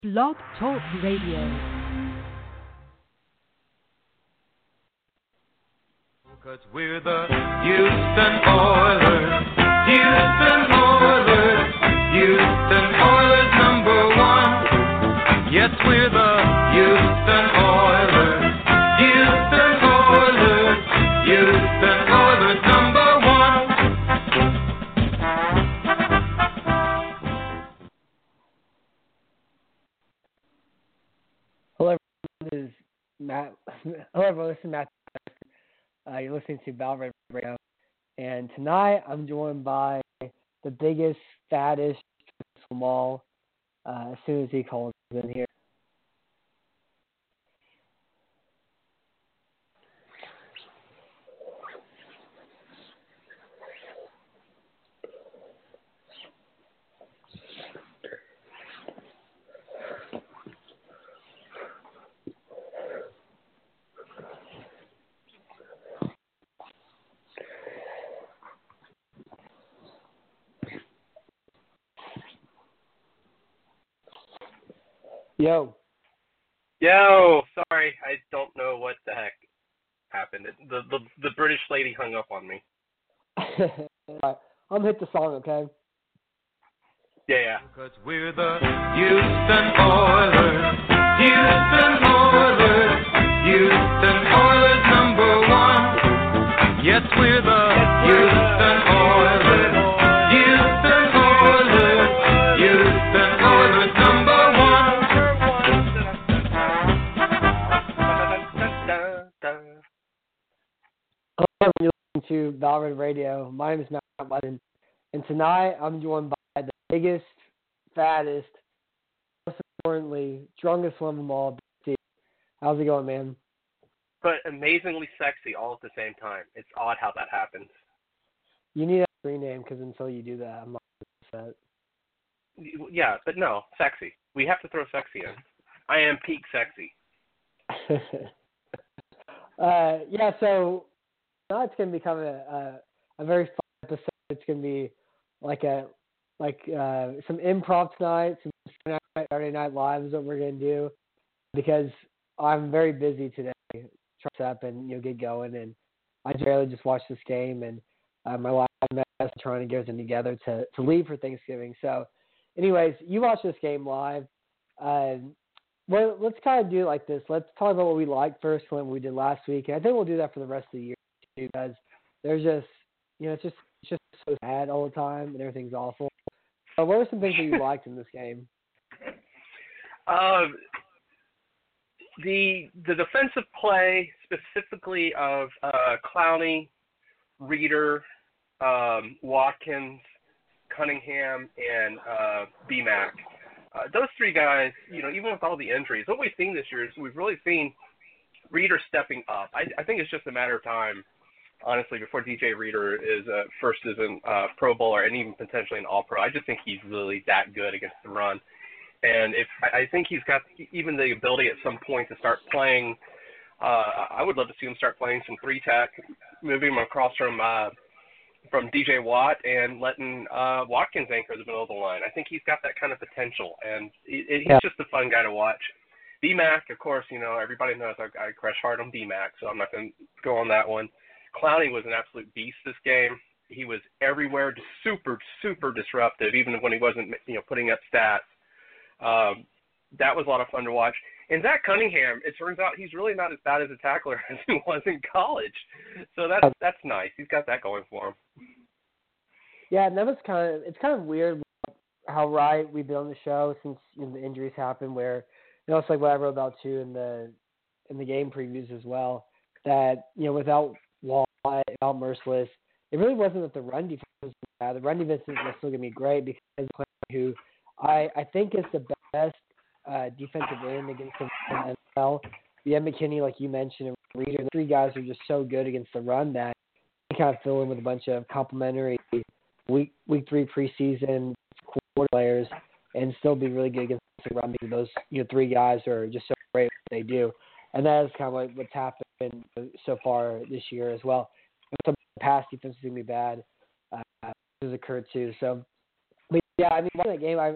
Blog Talk Radio. 'Cause we're the Houston Oilers, Houston Oilers, Houston Oilers #1. Yes, we're the Houston Oilers, Houston Oilers, Houston Oilers #1. Hello, everyone. This is Matt. Hello, everyone. This is Matt. You're listening to Valorant Radio, and tonight I'm joined by the biggest, fattest from them all. As soon as he calls in here. Yo, sorry, I don't know what the heck happened. The British lady hung up on me. Alright, I'm gonna hit the song, okay? Yeah. 'Cause we're the Houston Oilers, Houston Oilers, Houston Oilers #1. Yes, we're the Houston Oilers, Houston Oilers, Houston Oilers #1. Hello, you're listening to Valorant Radio. My name is Matt Button, and tonight I'm joined by the biggest, fattest, most importantly, strongest one of them all, BT. How's it going, man? But amazingly sexy all at the same time. It's odd how that happens. You need a screen name, because until you do that, I'm not upset. Yeah, but no, sexy. We have to throw sexy in. I am peak sexy. Yeah, so now it's going to become a very fun episode. It's going to be like some improv tonight, some Saturday Night Live is what we're going to do, because I'm very busy today, trying up and get going, and I barely just watched this game, and my wife is trying to get everything together to leave for Thanksgiving. So, anyways, you watched this game live. Well, let's kind of do it like this. Let's talk about what we liked first, what we did last week, and I think we'll do that for the rest of the year too, because there's just, it's just so sad all the time, and everything's awful. So what are some things that you liked in this game? The defensive play, specifically of Clowney, Reeder, Watkins, Cunningham, and BMAC. Those three guys, even with all the injuries, what we've seen this year is we've really seen Reeder stepping up. I think it's just a matter of time, honestly, before DJ Reeder is first as a Pro Bowler and even potentially an All-Pro. I just think he's really that good against the run. And I think he's got even the ability at some point to start playing. I would love to see him start playing some 3-tech, moving him across from DJ Watt and letting Watkins anchor the middle of the line. I think he's got that kind of potential, and he's just a fun guy to watch. BMAC, of course, everybody knows I crush hard on BMAC, so I'm not going to go on that one. Clowney was an absolute beast this game. He was everywhere, just super, super disruptive, even when he wasn't, putting up stats. That was a lot of fun to watch. And Zach Cunningham, it turns out he's really not as bad as a tackler as he was in college. So that's nice. He's got that going for him. Yeah, and it's kind of weird how right we've been on the show since the injuries happened, where it's like what I wrote about too in the game previews as well, that without Watt, without Merciless, it really wasn't that the run defense was bad. The run defense is still going to be great because who I think is the best defensive end against the NFL. The McKinney, like you mentioned, and Reeder, the three guys are just so good against the run that you kind of fill in with a bunch of complimentary week 3 preseason quarter players and still be really good against the run, because those three guys are just so great at what they do. And that is kind of what's happened so far this year as well. Some pass defense is going to be bad. This has occurred too. So, but yeah, watching that game,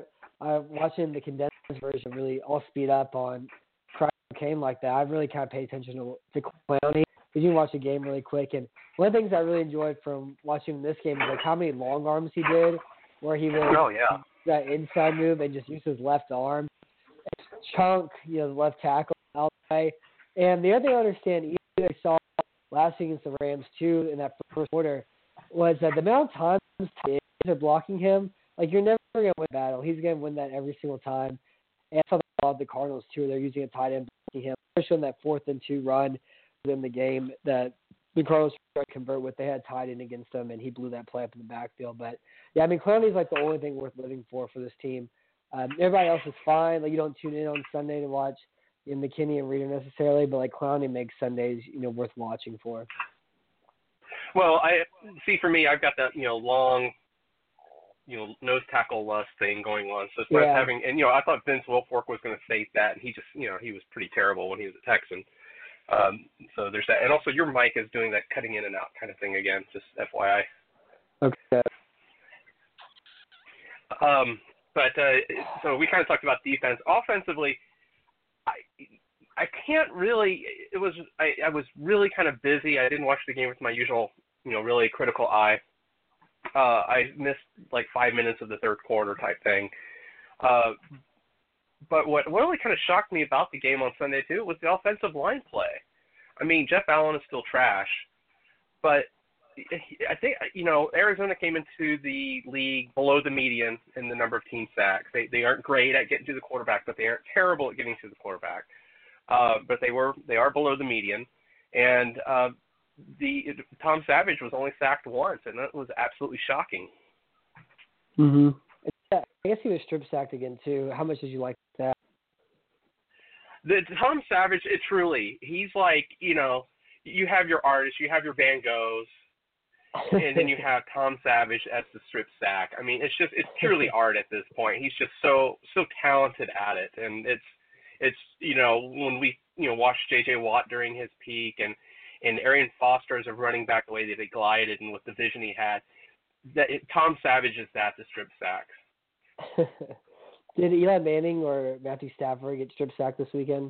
watching the condensed version really all speed up on Crying Cocaine like that. I really kind of pay attention to Clowney. Because you can watch the game really quick. And one of the things I really enjoyed from watching this game is like how many long arms he did, where he would that inside move and just use his left arm, and chunk, the left tackle outside. And the other thing I understand, even I saw last week against the Rams too in that first quarter, was that the amount of times they're blocking him, like you're never going to win a battle. He's going to win that every single time. And I saw that the Cardinals too. They're using a tight end blocking him, especially on that 4th and 2 run in the game that the Cardinals tried to convert with. They had tight end against them, and he blew that play up in the backfield. But, yeah, I mean, Clowney's like the only thing worth living for this team. Everybody else is fine. Like, you don't tune in on Sunday to watch McKinney and Reader necessarily, but, like, Clowney makes Sundays, worth watching for. Well, for me, I've got that, long, nose tackle lust thing going on. So as far as having, and, I thought Vince Wilfork was going to state that, and he just, he was pretty terrible when he was a Texan. So there's that. And also your mic is doing that cutting in and out kind of thing again, just FYI. Okay. So we kind of talked about defense. Offensively, I can't really, I was really kind of busy. I didn't watch the game with my usual, really critical eye. I missed like 5 minutes of the third quarter type thing. But what really kind of shocked me about the game on Sunday, too, was the offensive line play. I mean, Jeff Allen is still trash, but I think, Arizona came into the league below the median in the number of team sacks. They aren't great at getting to the quarterback, but they aren't terrible at getting to the quarterback. But they are below the median. And Tom Savage was only sacked once, and that was absolutely shocking. Mm-hmm. I guess he was strip sacked again, too. How much did you like that? The Tom Savage, he's like, you have your artists, you have your Van Goghs, and then you have Tom Savage as the strip sack. I mean, it's purely art at this point. He's just so talented at it. And it's when we, watched J.J. Watt during his peak and Arian Foster as a running back, the way that he glided and with the vision he had, Tom Savage is the strip sacks. Did Eli Manning or Matthew Stafford get strip sacked this weekend?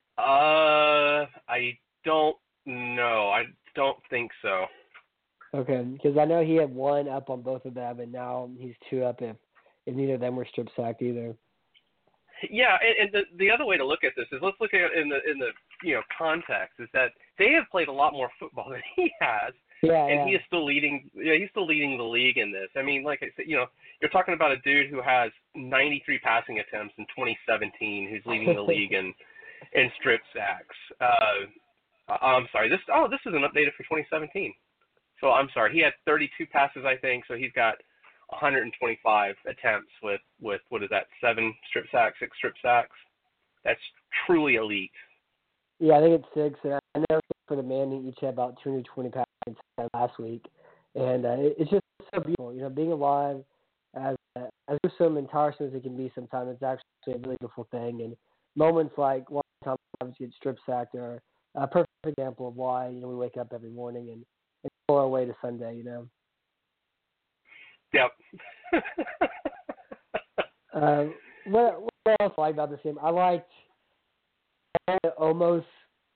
I don't know. I don't think so. Okay, because I know he had one up on both of them, and now he's 2 up if neither of them were strip sacked either. Yeah, and the other way to look at this is let's look at it in the context is that they have played a lot more football than he has. And he is still leading. He's still leading the league in this. I mean, like I said, you're talking about a dude who has 93 passing attempts in 2017, who's leading the league in strip sacks. I'm sorry. This isn't updated for 2017. So I'm sorry. He had 32 passes, I think. So he's got 125 attempts with what is that? 7 strip sacks, 6 strip sacks. That's truly elite. Yeah, I think it's 6. And I know for the Manning each had about 220 passes last week, and it's just so beautiful. Being alive as gruesome and tiresome as it can be sometimes, it's actually a really beautiful thing. And moments like watching Tom Savage get strip sacked are a perfect example of why we wake up every morning and go our way to Sunday. Yep. What else I like about this game? I liked almost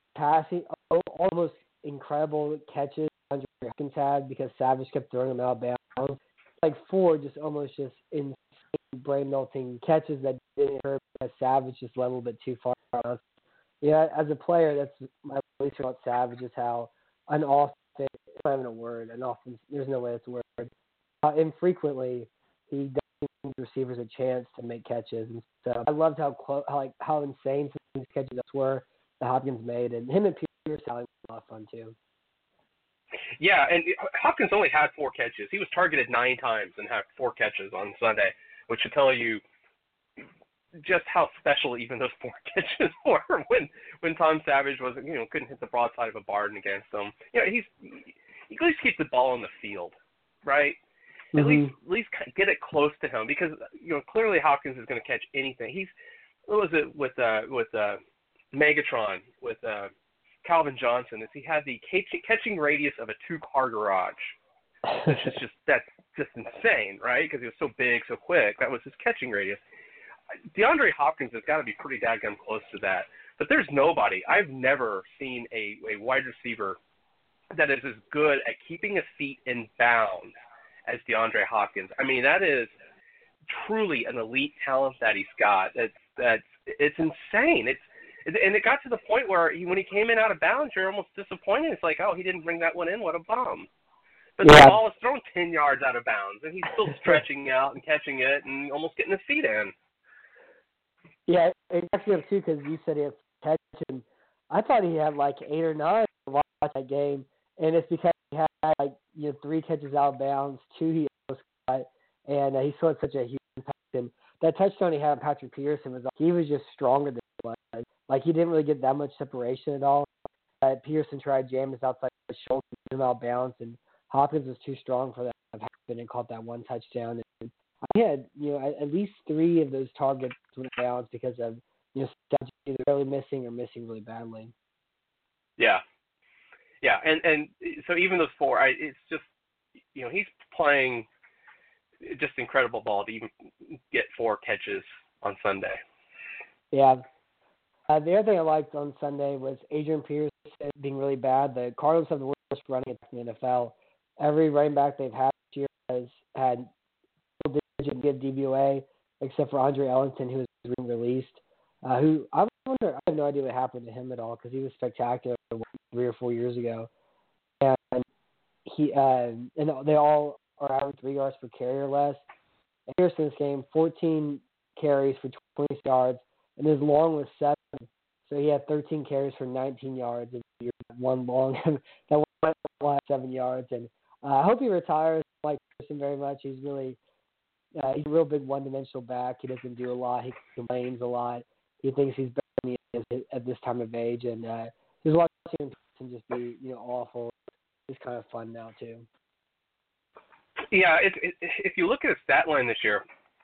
incredible catches Andre Hopkins had because Savage kept throwing them out of bounds. Like 4 just insane brain-melting catches that didn't hurt because Savage just went a little bit too far. As a player, that's my least about Savage is how unauthentic, it's not even a word, there's no way it's a word. Infrequently, he doesn't give receivers a chance to make catches. And so I loved how insane some of these catches were that Hopkins made. And him and Pierce having a lot of fun, too. Yeah, and Hopkins only had 4 catches. He was targeted 9 times and had 4 catches on Sunday, which should tell you just how special even those 4 catches were when Tom Savage wasn't, couldn't hit the broadside of a barn against them. He at least keep the ball on the field, right? At least get it close to him because clearly Hopkins is going to catch anything. What was it with Megatron with Calvin Johnson? Is he had the catching radius of a 2-car garage, which is that's just insane, right? Because he was so big, so quick. That was his catching radius. DeAndre Hopkins has got to be pretty daggum close to that. But there's nobody. I've never seen a wide receiver that is as good at keeping his feet in bounds as DeAndre Hopkins. I mean, that is truly an elite talent that he's got. It's insane. And it got to the point where when he came in out of bounds, you're almost disappointed. It's like, oh, he didn't bring that one in. What a bum. But the ball is thrown 10 yards out of bounds, and he's still stretching out and catching it and almost getting his feet in. Yeah, it actually up too, because you said he had catch, and I thought he had like 8 or 9 to watch that game, and it's because he had 3 catches out of bounds, 2 he almost caught, and he still had such a huge impact. And that touchdown he had on Patrick Peterson he was just stronger than he was. Like, he didn't really get that much separation at all. Peterson tried to jam his outside shoulder, him out of bounds, and Hopkins was too strong for that to happen and caught that one touchdown. And I had at least 3 of those targets went out of bounds because of either really missing or missing really badly. Yeah, and so even those 4, it's just he's playing just incredible ball to even get 4 catches on Sunday. Yeah. The other thing I liked on Sunday was Adrian Peterson being really bad. The Cardinals have the worst running attack in the NFL. Every running back they've had this year has had double-digit good DVOA, except for Andre Ellington, who was being released. Who I wonder, I have no idea what happened to him at all, because he was spectacular 3 or 4 years ago. And they all are averaging 3 yards per carry or less. And Pearson's game, 14 carries for 20 yards, and his long was 7. So he had 13 carries for 19 yards, and one long that one will have 7 yards. And I hope he retires. I like Pearson very much. He's he's a real big one-dimensional back. He doesn't do a lot. He complains a lot. He thinks he's better than he is at this time of age. And just watching Pearson just be awful is kind of fun now too. Yeah, if you look at his stat line this year,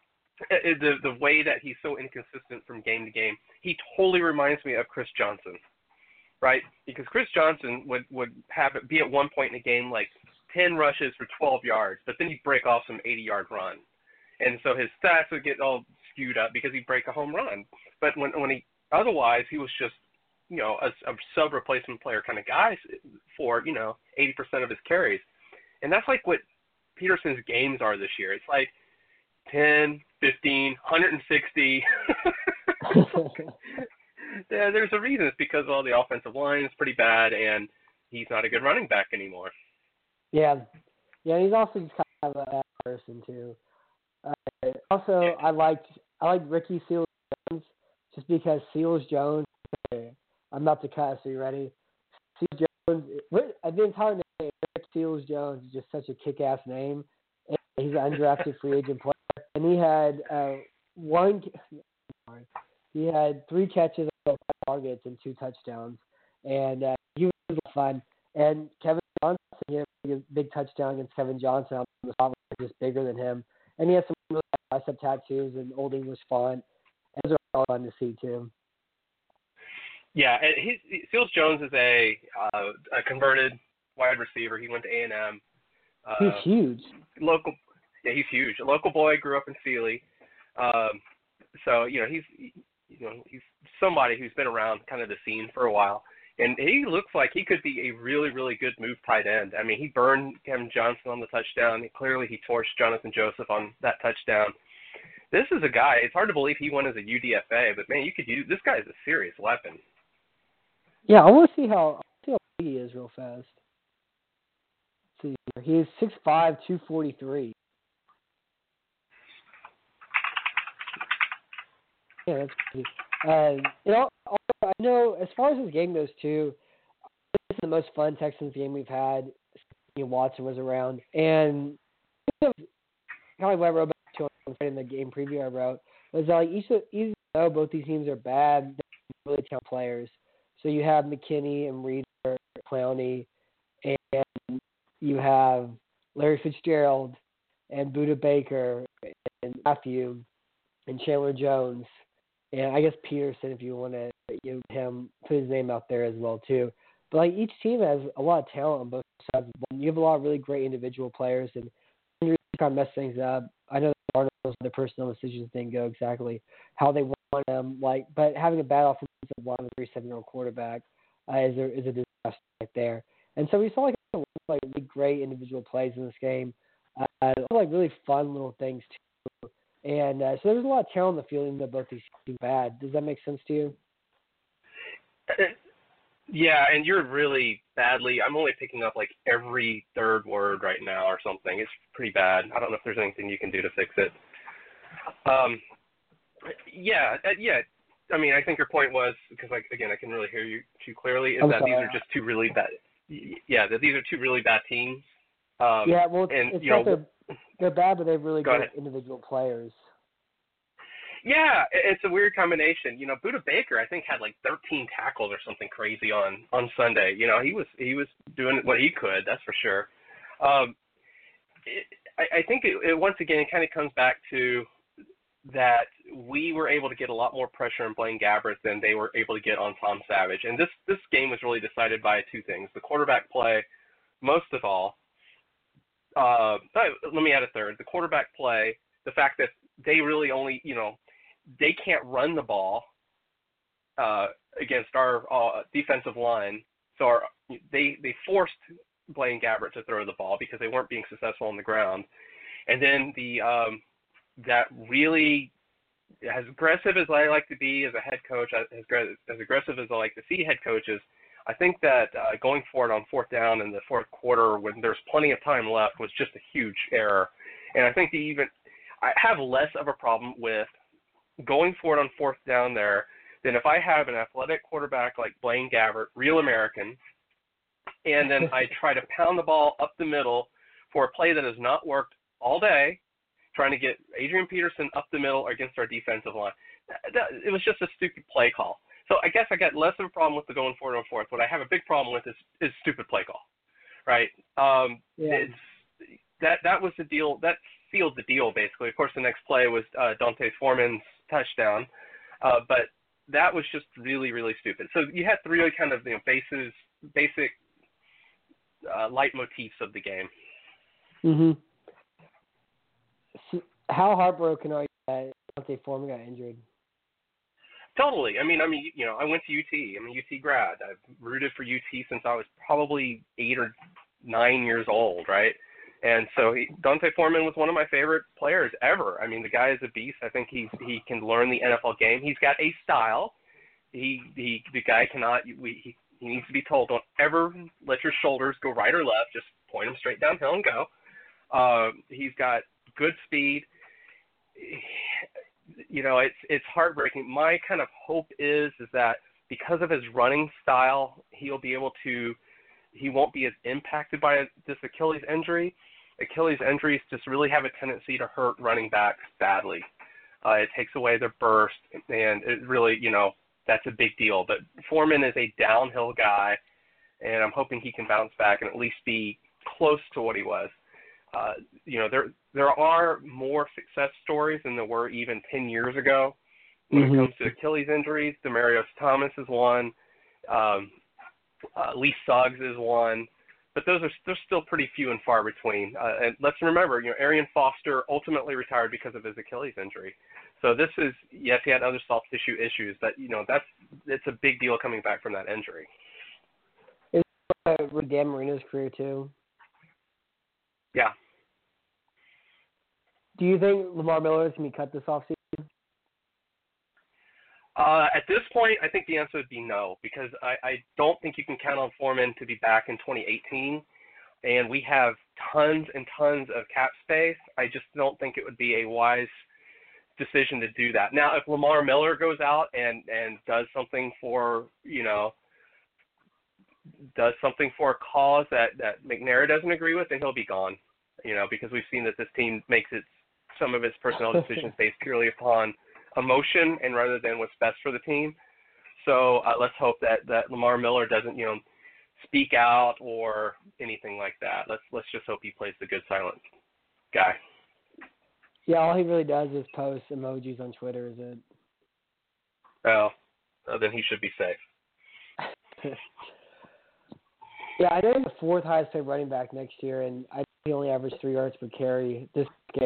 the way that he's so inconsistent from game to game, he totally reminds me of Chris Johnson, right? Because Chris Johnson would have it be at one point in a game like 10 rushes for 12 yards, but then he'd break off some 80-yard run. And so his stats would get all skewed up because he'd break a home run. But when he otherwise, he was just, a sub-replacement player kind of guy for, 80% of his carries. And that's like what Peterson's games are this year. It's like 10, 15, 160. Yeah, there's a reason. It's because the offensive line is pretty bad, and he's not a good running back anymore. Yeah, he's also just kind of a bad person too. Also, I liked Ricky Seals-Jones just because Seals-Jones. I'm about to cut, so you ready? Seals-Jones. The entire name, Rick Seals-Jones, is just such a kick-ass name. And he's an undrafted free agent player. And he had he had 3 catches, 5 targets, and 2 touchdowns. And he was fun. And Kevin Johnson, he had a big touchdown against Kevin Johnson. The spot was just bigger than him. And he has some really bicep tattoos and Old English font. Those are all fun to see too. Yeah, Seals-Jones is a converted wide receiver. He went to A&M. He's huge. He's huge. A local boy, grew up in Sealy. So he's somebody who's been around kind of the scene for a while, and he looks like he could be a really, really good move tight end. I mean, he burned Kevin Johnson on the touchdown. Clearly, he torched Jonathan Joseph on that touchdown. This is a guy. It's hard to believe he went as a UDFA, but man, this guy is a serious weapon. Yeah, I want to see how big he is real fast. Let's see, he's 6'5", 243. Yeah, that's crazy. I know as far as his game goes too, this is the most fun Texans game we've had since Watson was around. And kind of like what I wrote about in the game preview I wrote was like even though both these teams are bad, they're really talented players. So you have McKinney and Reeder, Clowney, and you have Larry Fitzgerald and Budda Baker and Matthew and Chandler Jones. And I guess Peterson, if you want to put his name out there as well too. But like each team has a lot of talent on both sides. You have a lot of really great individual players, and injuries kind of mess things up. I know Cardinals, the personnel decisions didn't go exactly how they want them. But having a bad offensive line with a 37-year-old quarterback is a disaster right there. And so we saw really great individual plays in this game, really fun little things too. And so there was a lot of talent in the field, even though both these teams were bad. Does that make sense to you? Yeah, and you're really badly. I'm only picking up every third word right now or something. It's pretty bad. I don't know if there's anything you can do to fix it. Yeah. I mean, I think your point was, because again, I can really hear you too clearly, is that these are just two really bad. Yeah, that these are two really bad teams. They're bad, but they're really good individual players. Yeah, it's a weird combination. Budda Baker, I think, had 13 tackles or something crazy on Sunday. He was doing what he could, that's for sure. I think it once again, it kind of comes back to that we were able to get a lot more pressure on Blaine Gabbert than they were able to get on Tom Savage. And this game was really decided by two things: the quarterback play, most of all. Let me add a third: the quarterback play, the fact that they really only, they can't run the ball against our defensive line. So they forced Blaine Gabbert to throw the ball because they weren't being successful on the ground. And then that really, as aggressive as I like to be as a head coach, as aggressive as I like to see head coaches, I think that going for it on fourth down in the fourth quarter when there's plenty of time left was just a huge error. And I think I have less of a problem with going for it on fourth down there than if I have an athletic quarterback like Blaine Gabbert, real American, and then I try to pound the ball up the middle for a play that has not worked all day, trying to get Adrian Peterson up the middle against our defensive line. It was just a stupid play call. So I guess I got less of a problem with the going for it on fourth. What I have a big problem with is stupid play call, right? That was the deal. That sealed the deal, basically. Of course, the next play was D'Onta Foreman's touchdown, but that was just really, really stupid. So you had three kind of basic leitmotifs of the game. Mm-hmm. So how heartbroken are you that D'Onta Foreman got injured? Totally. I mean, I went to UT. I'm a UT grad. I've rooted for UT since I was probably 8 or 9 years old, right? And so D'Onta Foreman was one of my favorite players ever. I mean, the guy is a beast. I think he can learn the NFL game. He's got a style. The guy cannot. He needs to be told, don't ever let your shoulders go right or left. Just point them straight downhill and go. He's got good speed. It's heartbreaking. My kind of hope is that because of his running style, he won't be as impacted by this Achilles injury. Achilles injuries just really have a tendency to hurt running backs badly. It takes away their burst, and it really, that's a big deal. But Foreman is a downhill guy, and I'm hoping he can bounce back and at least be close to what he was. There are more success stories than there were even 10 years ago when it comes to Achilles injuries. Demaryius Thomas is one. Lee Suggs is one. But they're still pretty few and far between. And let's remember, Arian Foster ultimately retired because of his Achilles injury. So this is, yes, he had other soft tissue issues, but it's a big deal coming back from that injury. Is with Dan Marino's career too? Yeah. Do you think Lamar Miller is going to be cut this offseason? At this point, I think the answer would be no, because I don't think you can count on Foreman to be back in 2018, and we have tons and tons of cap space. I just don't think it would be a wise decision to do that. Now, if Lamar Miller goes out and does something for, a cause that McNair doesn't agree with, then he'll be gone, because we've seen that this team makes some of its personnel decisions based purely upon emotion and rather than what's best for the team. So let's hope that Lamar Miller doesn't, speak out or anything like that. Let's just hope he plays the good silent guy. Yeah, all he really does is post emojis on Twitter, is it? Oh, then he should be safe. Yeah, I know he's the fourth highest paid running back next year, and I think he only averaged 3 yards per carry this game.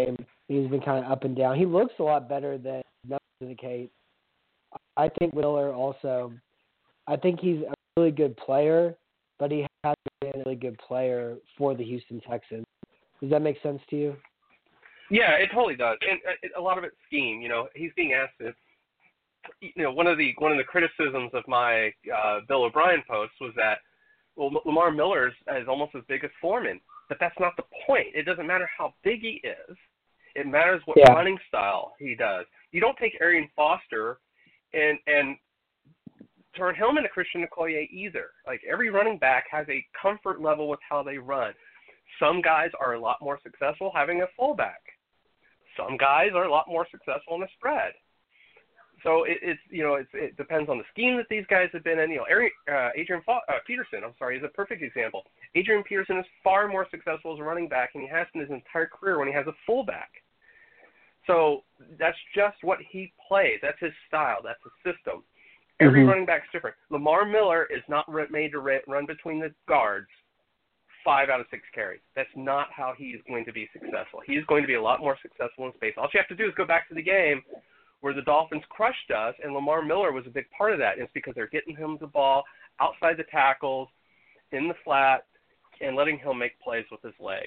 He's been kind of up and down. He looks a lot better than numbers indicate. I think Miller also, I think he's a really good player, but he hasn't been a really good player for the Houston Texans. Does that make sense to you? Yeah, it totally does, and a lot of it's scheme. He's being asked to. One of the criticisms of my Bill O'Brien post was that, well, Lamar Miller is almost as big as Foreman, but that's not the point. It doesn't matter how big he is. It matters what running style he does. You don't take Arian Foster and turn him into Christian Okoye either. Like, every running back has a comfort level with how they run. Some guys are a lot more successful having a fullback. Some guys are a lot more successful in a spread. So it depends on the scheme that these guys have been in. Adrian Peterson, is a perfect example. Adrian Peterson is far more successful as a running back, and he has been his entire career when he has a fullback. So that's just what he plays. That's his style. That's his system. Every running back's different. Lamar Miller is not made to run between the guards 5 out of 6 carries. That's not how he's going to be successful. He's going to be a lot more successful in space. All you have to do is go back to the game where the Dolphins crushed us, and Lamar Miller was a big part of that. It's because they're getting him the ball outside the tackles, in the flat, and letting him make plays with his legs.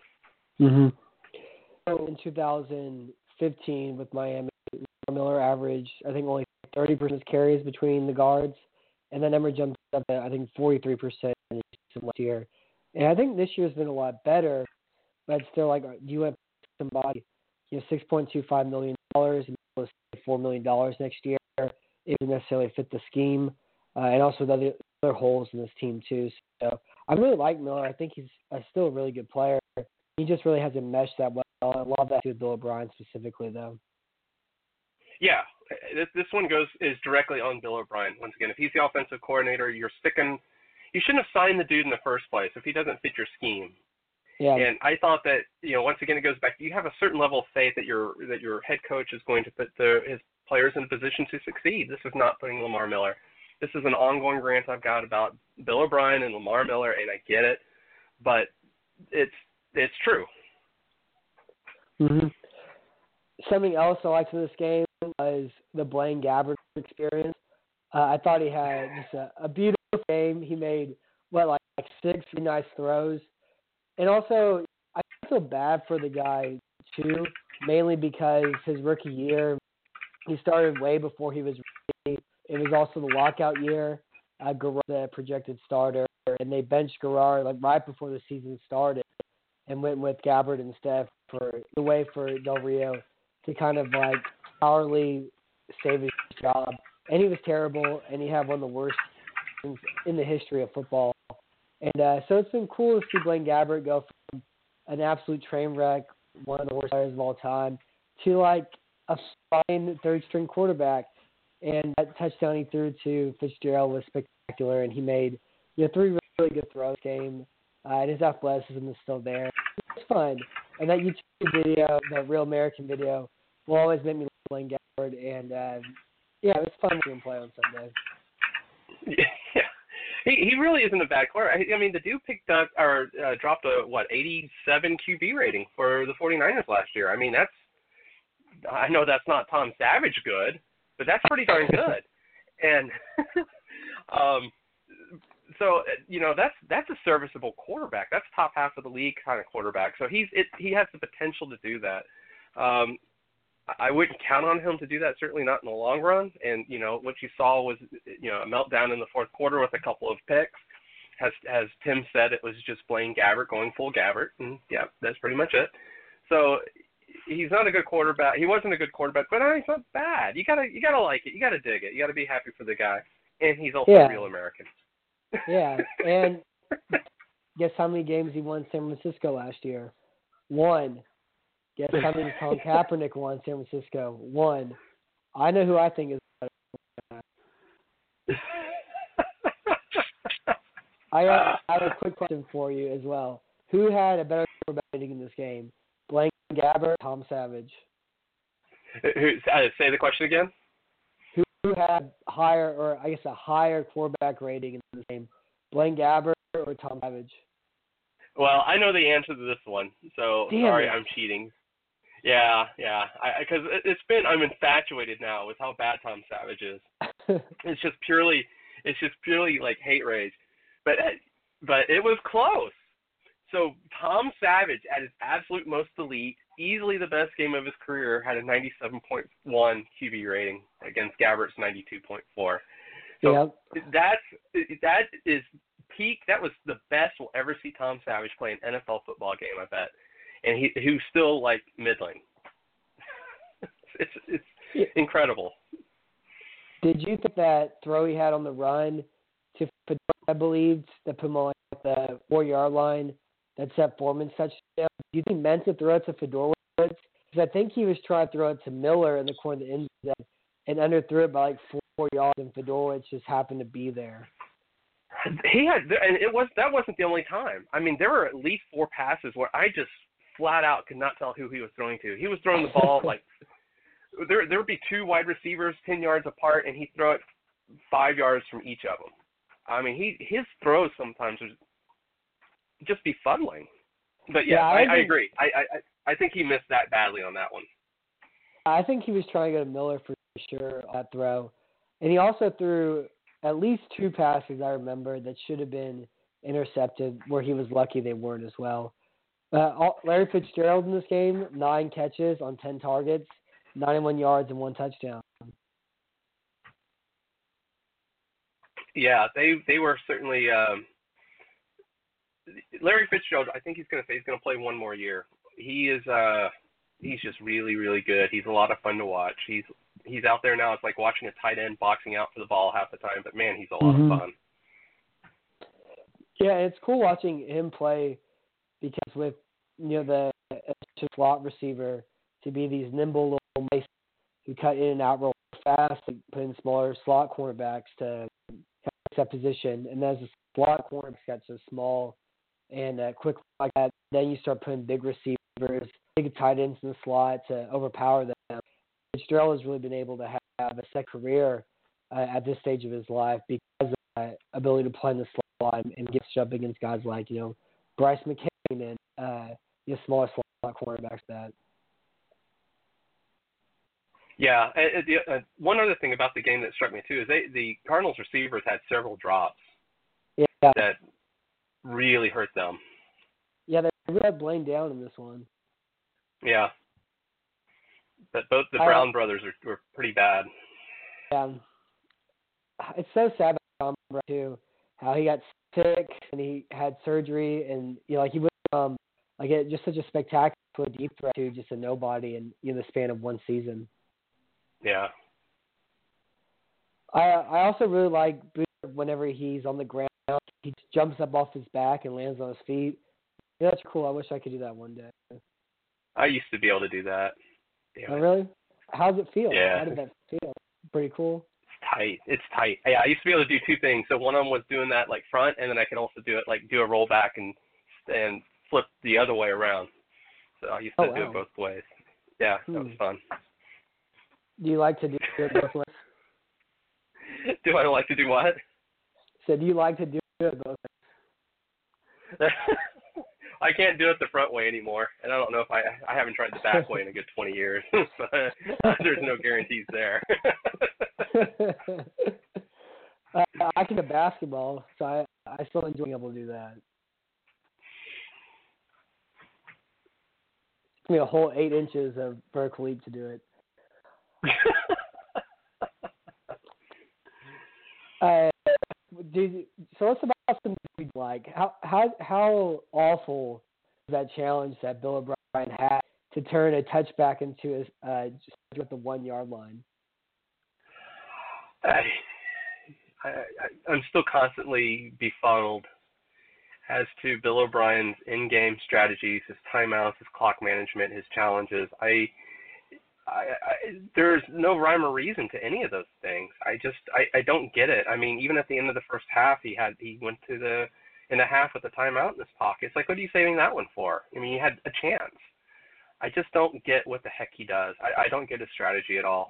So in 2015 with Miami, Lamar Miller averaged, I think, only 30% carries between the guards, and that number jumped up to, I think, 43% last year. And I think this year's been a lot better, but still, like, do you want somebody, $6.25 million and $4 million next year? It doesn't necessarily fit the scheme, and also the other holes in this team too. So I really like Miller. I think he's still a really good player. He just really hasn't meshed that well. I love that with Bill O'Brien specifically, though. Yeah, this one is directly on Bill O'Brien. Once again, if he's the offensive coordinator, you shouldn't have signed the dude in the first place if he doesn't fit your scheme. Yeah. And I thought that, once again, it goes back. You have a certain level of faith that your head coach is going to put his players in a position to succeed. This is not putting Lamar Miller. This is an ongoing rant I've got about Bill O'Brien and Lamar Miller, and I get it, but it's true. Something else I liked in this game was the Blaine Gabbert experience. I thought he had just a beautiful game. He made, like 6 really nice throws. And also, I feel bad for the guy, too, mainly because his rookie year, he started way before he was ready. It was also the lockout year. Garrard, the projected starter, and they benched Garrard right before the season started and went with Gabbert instead for the way for Del Rio to kind of powerly save his job. And he was terrible, and he had one of the worst seasons in the history of football. And so it's been cool to see Blaine Gabbert go from an absolute train wreck, one of the worst players of all time, to a fine third-string quarterback. And that touchdown he threw to Fitzgerald was spectacular, and he made 3 really good throws game, and his athleticism is still there. It's fun. And that YouTube video, that Real American video, will always make me love Blaine Gabbert. And, it was fun to see him play on Sunday. Yeah. He really isn't a bad quarterback. I mean, the dude picked up or dropped a 87 QB rating for the 49ers last year. I mean, I know that's not Tom Savage good, but that's pretty darn good. And so that's a serviceable quarterback. That's top half of the league kind of quarterback. So he has the potential to do that. I wouldn't count on him to do that, certainly not in the long run. And, what you saw was, a meltdown in the fourth quarter with a couple of picks. As Tim said, it was just Blaine Gabbert going full Gabbert. And, yeah, that's pretty much it. So he's not a good quarterback. He wasn't a good quarterback, but he's not bad. You gotta like it. You gotta dig it. You gotta be happy for the guy. And he's also a real American. Yeah, and guess how many games he won San Francisco last year? 1. Guess how many Colin Kaepernick won San Francisco? 1. I know who I think is better. I have a quick question for you as well. Who had a better quarterback rating in this game? Blaine Gabbert, Tom Savage? Say the question again? Who had a higher quarterback rating in this game? Blaine Gabbert or Tom Savage? Well, I know the answer to this one, so Damn sorry, it. I'm cheating. Yeah. Because I'm infatuated now with how bad Tom Savage is. It's just purely like hate rage. But it was close. So Tom Savage, at his absolute most elite, easily the best game of his career, had a 97.1 QB rating against Gabbert's 92.4. So that is peak. That was the best we'll ever see Tom Savage play an NFL football game, I bet. And who's still like middling. It's incredible. Did you think that throw he had on the run to Fedora, I believe, that put him on the 4-yard line, that set Foreman's touchdown? Do you think he meant to throw it to Fedora? Because I think he was trying to throw it to Miller in the corner of the end zone and underthrew it by like 4 yards, and Fedora just happened to be there. That wasn't the only time. I mean, there were at least 4 passes where I just flat out could not tell who he was throwing to. He was throwing the ball like there would be 2 wide receivers 10 yards apart, and he'd throw it 5 yards from each of them. I mean, his throws sometimes would just be fumbling. But yeah, I agree. I think he missed that badly on that one. I think he was trying to go to Miller for sure on that throw. And he also threw at least 2 passes, I remember, that should have been intercepted, where he was lucky they weren't as well. Larry Fitzgerald in this game, 9 catches on 10 targets, 91 yards and 1 touchdown. Yeah, they were certainly Larry Fitzgerald. I think he's going to play one more year. He's just really, really good. He's a lot of fun to watch. He's out there now. It's like watching a tight end boxing out for the ball half the time. But man, he's a lot of fun. Yeah, it's cool watching him play because with the slot receiver to be these nimble little mice who cut in and out real fast and put in smaller slot cornerbacks to that position. And as the slot cornerbacks got so small and quick like that, then you start putting big receivers, big tight ends in the slot to overpower them. Fitzgerald has really been able to have a set career at this stage of his life because of that ability to play in the slot and get up against guys like, Bryce McCain and smaller slot cornerbacks that. Yeah, one other thing about the game that struck me too is the Cardinals receivers had several drops that really hurt them. Yeah, they really had Blaine down in this one. Yeah, but both the Brown brothers were pretty bad. Yeah, it's so sad about Brown too, how he got sick and he had surgery and he went just such a spectacular deep threat to just a nobody in the span of one season. Yeah. I also really like Boozer whenever he's on the ground. He jumps up off his back and lands on his feet. Yeah, that's cool. I wish I could do that one day. I used to be able to do that. Yeah. Oh, really? How does it feel? Yeah. How did that feel? Pretty cool. It's tight. Yeah, I used to be able to do 2 things. So one of them was doing that like front, and then I could also do it like do a rollback and flip the other way around. So I used to do it both ways. Yeah, that was fun. Do you like to do it both ways? Do I like to do what? So do you like to do it both ways? I can't do it the front way anymore, and I don't know if I haven't tried the back way in a good 20 years. But there's no guarantees there. I can do basketball, so I still enjoy being able to do that. It took me a whole 8 inches of vertical leap to do it. So let's about some like how awful is that challenge that Bill O'Brien had to turn a touchback into just at the 1 yard line? I'm still constantly befuddled as to Bill O'Brien's in-game strategies, his timeouts, his clock management, his challenges. There's no rhyme or reason to any of those things. I don't get it. I mean, even at the end of the first half, he went in the half with a timeout in his pocket. It's like, what are you saving that one for? I mean, you had a chance. I just don't get what the heck he does. I don't get his strategy at all.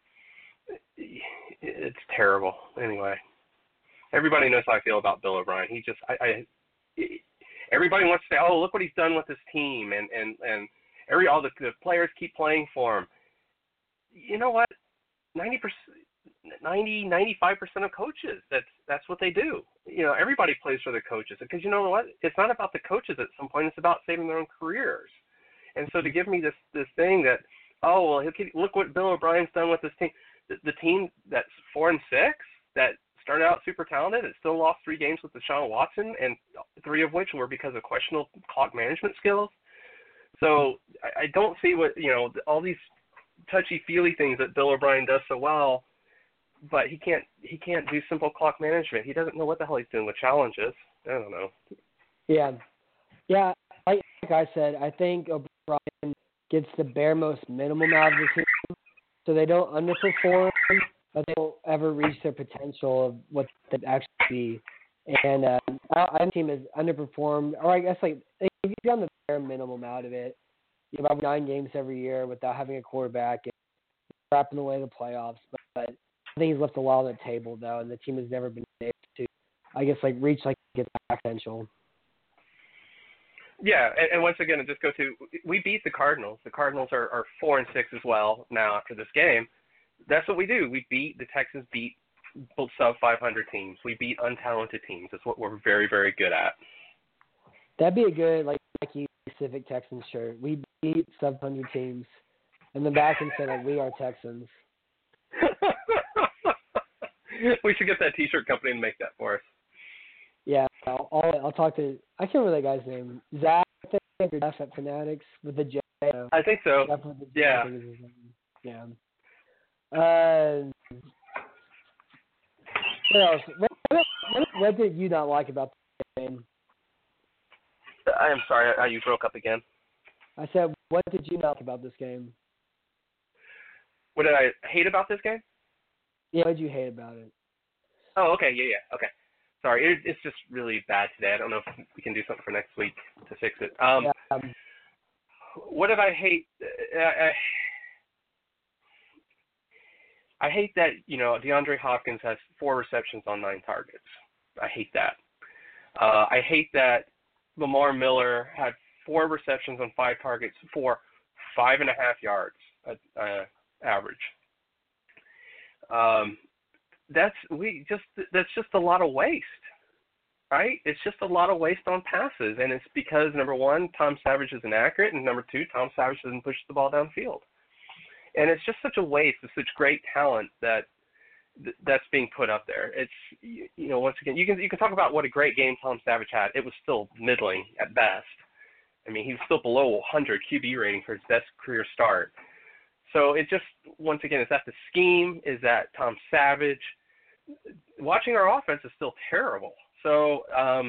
It's terrible. Anyway, everybody knows how I feel about Bill O'Brien. He just, everybody wants to say, oh, look what he's done with his team, and All the players keep playing for him. You know what? 95% of coaches, that's what they do. You know, everybody plays for their coaches because you know what? It's not about the coaches at some point. It's about saving their own careers. And so to give me this thing that, oh, well, look what Bill O'Brien's done with this team. The team that's 4-6 that started out super talented, it still lost 3 games with Deshaun Watson, and 3 of which were because of questionable clock management skills. So I don't see what, you know, all these touchy-feely things that Bill O'Brien does so well, but he can't do simple clock management. He doesn't know what the hell he's doing with challenges. I don't know. Yeah. Like I said, I think O'Brien gets the bare most minimum out of the team, so they don't underperform, but they don't ever reach their potential of what they'd actually be. And our team has underperformed, or I guess like they've done the bare minimum out of it. You have 9 games every year without having a quarterback and crapping away the playoffs. But I think he's left a lot on the table though, and the team has never been able to, I guess, like reach like get that potential. Yeah, and once again, just go to, we beat the Cardinals. The Cardinals are 4-6 as well now after this game. That's what we do. The Texans beat sub 500 teams. We beat untalented teams. That's what we're very, very good at. That'd be a good like Civic Texans shirt. We beat sub 100 teams, and then back and say like we are Texans. We should get that T-shirt company and make that for us. Yeah, I'll talk to, I can't remember that guy's name. Zach, I think, or Jeff at Fanatics with the J. I think so. Yeah. Yeah. What else? What did you not like about the game? I am sorry, you broke up again. I said, what did you not like about this game? What did I hate about this game? Yeah, what did you hate about it? Oh, okay, yeah, okay. Sorry, it's just really bad today. I don't know if we can do something for next week to fix it. What did I hate? I hate that, you know, DeAndre Hopkins has 4 receptions on 9 targets. I hate that. I hate that Lamar Miller had 4 receptions on 5 targets for 5.5 yards average. That's just a lot of waste, right? It's just a lot of waste on passes, and it's because, number 1, Tom Savage is inaccurate, and number 2, Tom Savage doesn't push the ball downfield. And it's just such a waste of such great talent that's being put up there. It's, you know, once again, you can talk about what a great game Tom Savage had. It was still middling at best. I mean, he was still below 100 QB rating for his best career start. So it just, once again, is that the scheme? Is that Tom Savage? Watching our offense is still terrible. So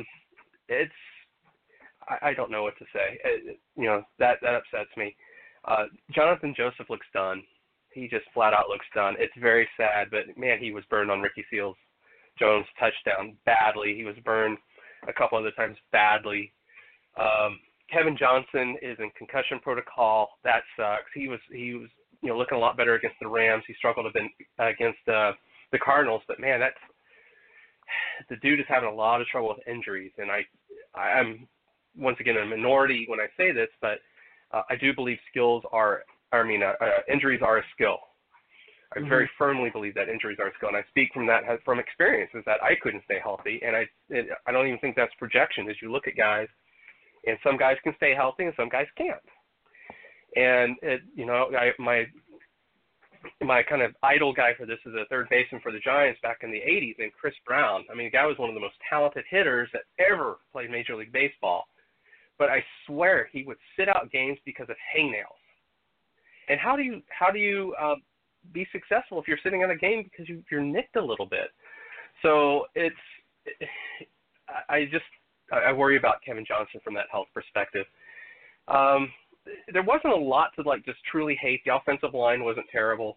I don't know what to say. You know, that upsets me. Jonathan Joseph looks done. He just flat out looks done. It's very sad, but man, he was burned on Ricky Seals-Jones' touchdown badly. He was burned a couple other times badly. Kevin Johnson is in concussion protocol. That sucks. He was you know, looking a lot better against the Rams. He struggled a bit against the Cardinals, but man, the dude is having a lot of trouble with injuries, and I'm once again a minority when I say this, but I do believe injuries are a skill. I very firmly believe that injuries are a skill, and I speak from experience, is that I couldn't stay healthy, and I don't even think that's projection. As you look at guys, and some guys can stay healthy, and some guys can't. And you know, my kind of idol guy for this is a third baseman for the Giants back in the 80s, named Chris Brown. I mean, the guy was one of the most talented hitters that ever played Major League Baseball. But I swear he would sit out games because of hangnails. And how do you be successful if you're sitting on a game because you're nicked a little bit? So I worry about Kevin Johnson from that health perspective. There wasn't a lot to just truly hate. The offensive line wasn't terrible.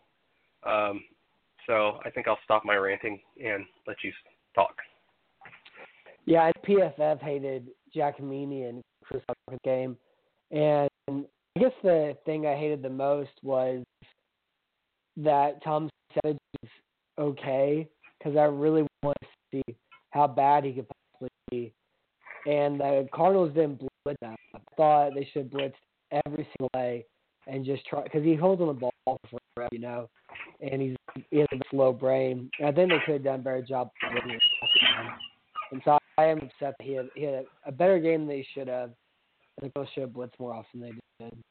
So I think I'll stop my ranting and let you talk. Yeah, PFF hated Jack Meany and Chris Huck's game. And I guess the thing I hated the most was that Tom Savage is okay, because I really want to see how bad he could possibly be. And the Cardinals didn't blitz that. I thought they should have blitzed every single play and just try, because he holds on the ball for forever, and he has a slow brain. And I think they could have done a better job. And so I am upset that he had a better game than he should have. I think they should have blitzed more often than they did.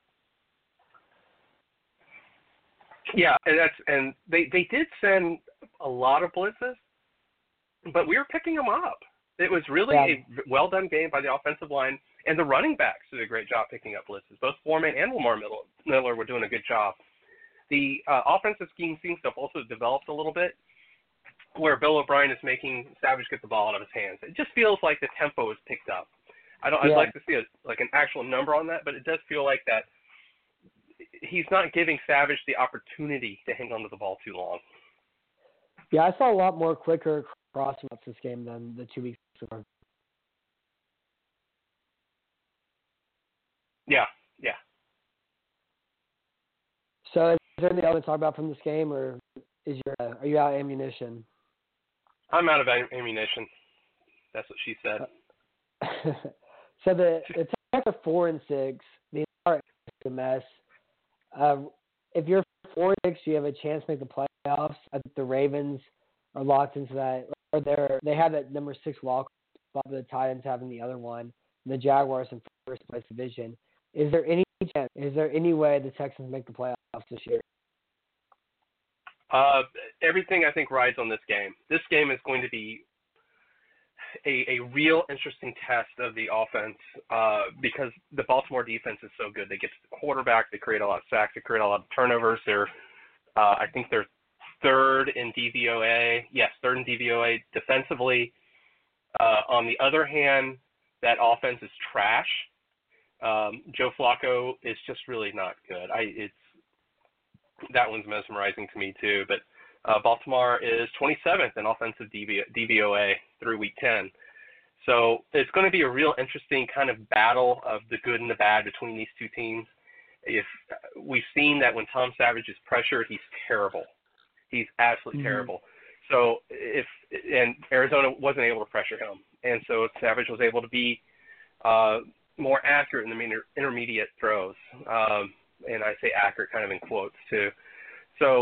Yeah, and they did send a lot of blitzes, but we were picking them up. It was really a well-done game by the offensive line, and the running backs did a great job picking up blitzes. Both Foreman and Lamar Miller were doing a good job. The offensive scheme seems to have also developed a little bit, where Bill O'Brien is making Savage get the ball out of his hands. It just feels like the tempo is picked up. I'd like to see an actual number on that, but it does feel like that he's not giving Savage the opportunity to hang on to the ball too long. Yeah, I saw a lot more quicker crossing routes this game than the 2 weeks before. Yeah. So, is there anything else to talk about from this game, or are you out of ammunition? I'm out of ammunition. That's what she said. So the Texans are 4-6. The entire is a mess. If you're 4-6, you have a chance to make the playoffs. I think the Ravens are locked into that. Or they have that number 6 wild spot, the Titans having the other one, and the Jaguars in first place division. Is there any chance? Is there any way the Texans make the playoffs this year? Everything I think rides on this game. This game is going to be a real interesting test of the offense because the Baltimore defense is so good. They get to the quarterback, they create a lot of sacks, they create a lot of turnovers. I think they're third in DVOA. Yes, third in DVOA defensively. On the other hand, that offense is trash. Joe Flacco is just really not good. That one's mesmerizing to me too. But Baltimore is 27th in offensive DVOA through Week 10. So it's going to be a real interesting kind of battle of the good and the bad between these two teams. If we've seen that when Tom Savage is pressured, he's terrible. He's absolutely terrible. So and Arizona wasn't able to pressure him, and so Savage was able to be more accurate in the intermediate throws. And I say accurate kind of in quotes too. So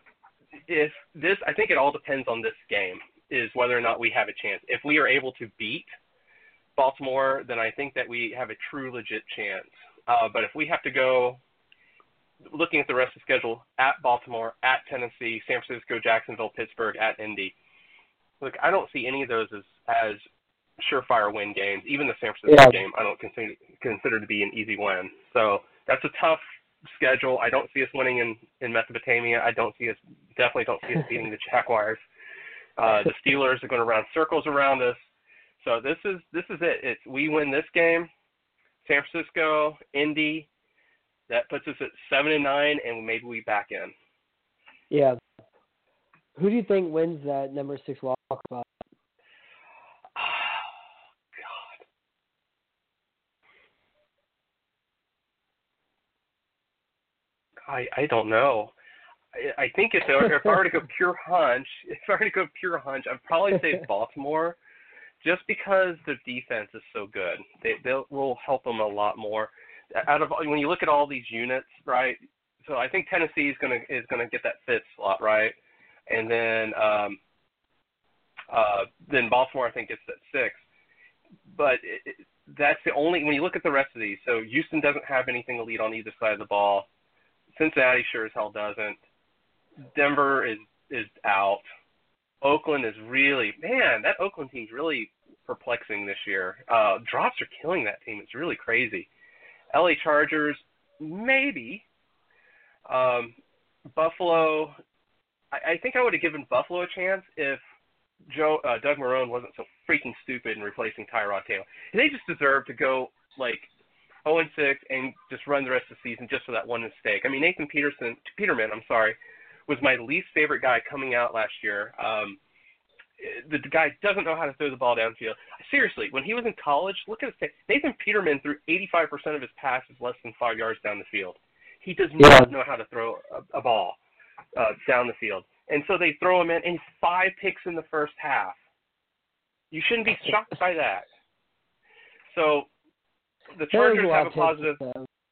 I think it all depends on this game, is whether or not we have a chance. If we are able to beat Baltimore, then I think that we have a true legit chance. But if we have to go, looking at the rest of the schedule, at Baltimore, at Tennessee, San Francisco, Jacksonville, Pittsburgh, at Indy, look, I don't see any of those as surefire win games. Even the San Francisco game, I don't consider to be an easy win. So that's a tough schedule. I don't see us winning in Mesopotamia. Definitely don't see us beating the Jaguars. The Steelers are going to run circles around us. So this is it. We win this game, San Francisco, Indy. That puts us at 7-9, and maybe we back in. Yeah. Who do you think wins that number 6 wild spot? I don't know. I think if I were to go pure hunch, I'd probably say Baltimore, just because the defense is so good. They will help them a lot more. When you look at all these units, right? So I think Tennessee is gonna get that 5th slot, right? And then Baltimore I think gets that 6th. But that's the only, when you look at the rest of these. So Houston doesn't have anything elite on either side of the ball. Cincinnati sure as hell doesn't. Denver is out. Oakland is really, that Oakland team's really perplexing this year. Drops are killing that team. It's really crazy. LA Chargers, maybe. Buffalo, I think I would have given Buffalo a chance if Doug Marrone wasn't so freaking stupid in replacing Tyrod Taylor. They just deserve to go 0-6 and just run the rest of the season just for that one mistake. I mean, Nathan Peterman, was my least favorite guy coming out last year. The guy doesn't know how to throw the ball downfield. Seriously, when he was in college, look at his tape. Nathan Peterman threw 85% of his passes less than 5 yards down the field. He does not know how to throw a ball down the field. And so they throw him in, and 5 picks in the first half. You shouldn't be shocked by that. So the Chargers have a positive.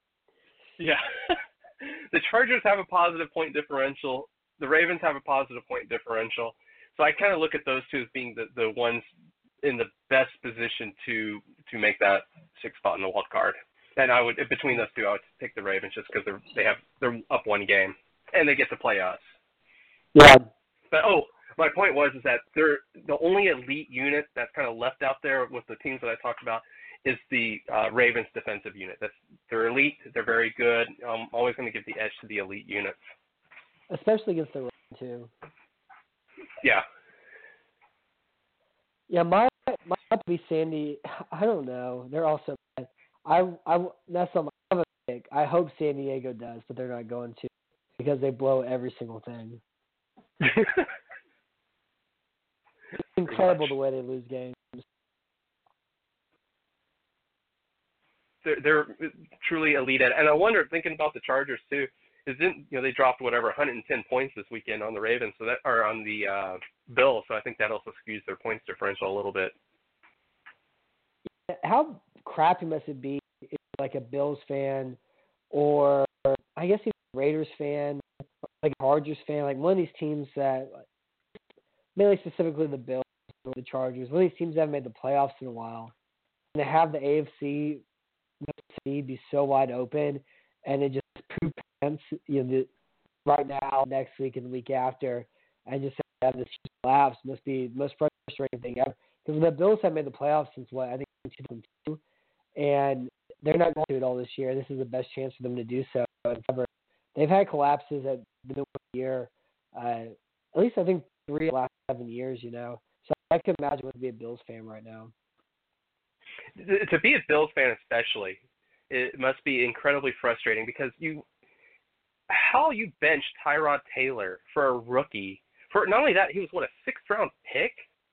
Yeah. The Chargers have a positive point differential. The Ravens have a positive point differential. So I kind of look at those two as being the ones in the best position to make that 6th spot in the wild card. And I would, between those two, I would pick the Ravens just because they're up one game and they get to play us. Yeah. But my point was that they're the only elite unit that's kind of left out there with the teams that I talked about is the Ravens defensive unit. They're elite. They're very good. I'm always going to give the edge to the elite units. Especially against the Ravens, too. Yeah. Yeah, my to be Sandy. I don't know. They're also bad. That's not my pick. I hope San Diego does, but they're not going to because they blow every single thing. It's incredible the way they lose games. They're truly elite at, and I wonder, thinking about the Chargers too, they dropped 110 points this weekend on the Ravens, or on the Bills, so I think that also skews their points differential a little bit. How crappy must it be if you're like a Bills fan, or I guess even a Raiders fan, or like a Chargers fan, like one of these teams that, mainly specifically the Bills or the Chargers, one of these teams that haven't made the playoffs in a while, and to have the AFC be so wide open, and it just poop pants, right now, next week, and the week after, and just have this huge collapse must be the most frustrating thing ever. Because the Bills have made the playoffs since I think 2002, and they're not going to do it all this year. This is the best chance for them to do so. They've had collapses at the middle of the year, at least I think 3 of the last 7 years. So I can imagine what to be a Bills fan right now. To be a Bills fan especially, it must be incredibly frustrating because how you benched Tyrod Taylor for a rookie. For not only that, he was a 6th-round pick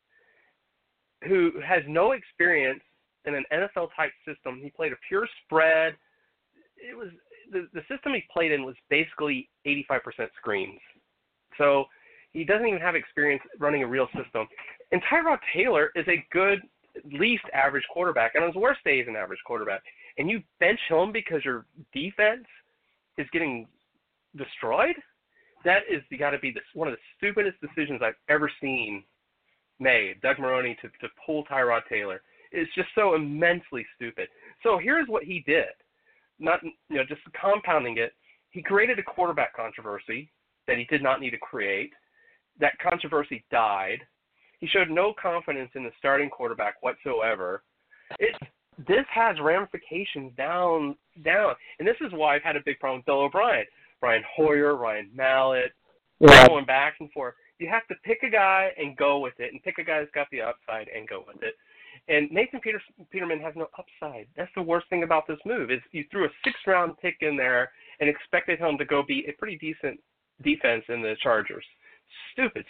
who has no experience in an NFL-type system. He played a pure spread. It was the system he played in was basically 85% screens. So he doesn't even have experience running a real system. And Tyrod Taylor is a good, at least average quarterback, and on his worst day, he's an average quarterback. And you bench him because your defense is getting destroyed? That is got to be one of the stupidest decisions I've ever seen made. Doug Marrone to pull Tyrod Taylor. It's just so immensely stupid. So here's what he did. Not just compounding it. He created a quarterback controversy that he did not need to create. That controversy died. He showed no confidence in the starting quarterback whatsoever. This has ramifications down. And this is why I've had a big problem with Bill O'Brien. Brian Hoyer, Ryan Mallett, going back and forth. You have to pick a guy and go with it, and pick a guy that's got the upside and go with it. And Nathan Peterman has no upside. That's the worst thing about this move is you threw a 6th-round pick in there and expected him to go be a pretty decent defense in the Chargers. Stupid.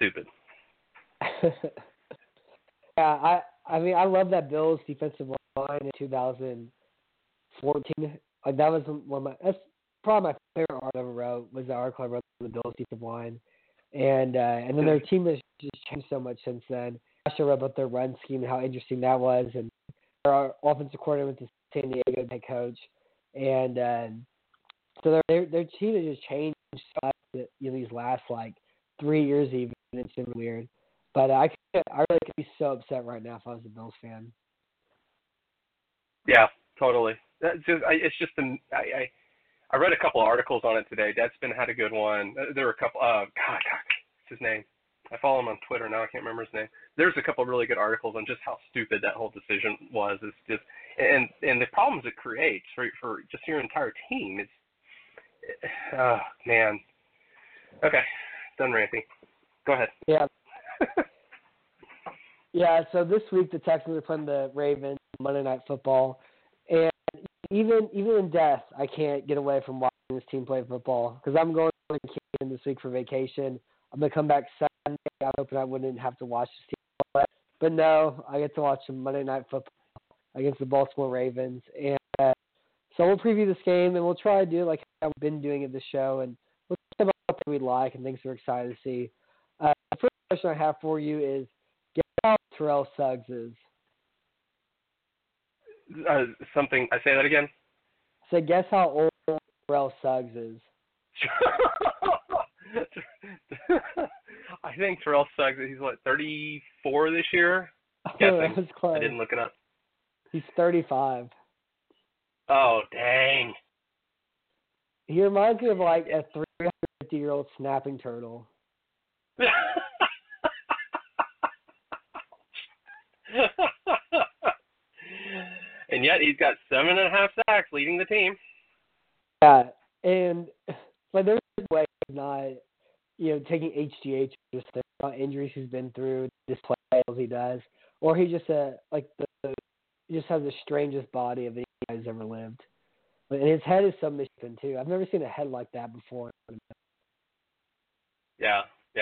Yeah, I mean, I love that Bills defensive line in 2014. Like that was that's probably my favorite article I ever wrote, was the article I wrote on the Bills defensive line. And then their team has just changed so much since then. I wrote about their run scheme and how interesting that was, and our offensive coordinator went to San Diego head coach, and so their team has just changed so much, these last 3 years even. It's been weird, but I really could be so upset right now if I was a Bills fan. Yeah, totally. I read a couple of articles on it today. Deadspin had a good one. There were a couple. What's his name? I follow him on Twitter now. I can't remember his name. There's a couple of really good articles on just how stupid that whole decision was. It's just and the problems it creates for just your entire team. Oh man. Okay, done ranting. Go ahead. Yeah. Yeah. So this week the Texans are playing the Ravens Monday Night Football, and even in death, I can't get away from watching this team play football because I'm going to Canada this week for vacation. I'm gonna come back Sunday. I hope I wouldn't have to watch this team play, but no, I get to watch some Monday Night Football against the Baltimore Ravens, and so we'll preview this game and we'll try to do like how we've been doing at the show, and we'll talk about what we like and things we're excited to see. The first question I have for you is, guess how Terrell Suggs is? Something. I say that again. So guess how old Terrell Suggs is. I think Terrell Suggs, he's 34 this year? That was close. I didn't look it up. He's 35. Oh, dang. He reminds me of like a 350-year-old snapping turtle. And yet he's got 7.5 sacks leading the team. Yeah, and like there's a way of not, taking HGH just about injuries he's been through, just plays he does, or he just he just has the strangest body of any guy who's ever lived. And his head is so Michigan too. I've never seen a head like that before. Yeah.